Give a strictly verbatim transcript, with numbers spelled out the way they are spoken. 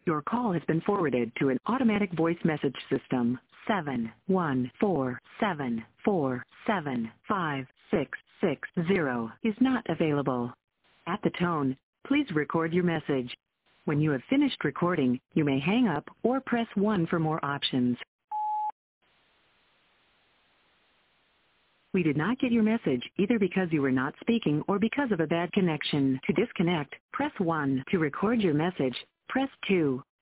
Your call has been forwarded to an automatic voice message system. seven one four seven four seven five six six zero is not available. At the tone, please record your message. When you have finished recording, you may hang up or press one for more options. We did not get your message either because you were not speaking or because of a bad connection. To disconnect, press one. To record your message, press two.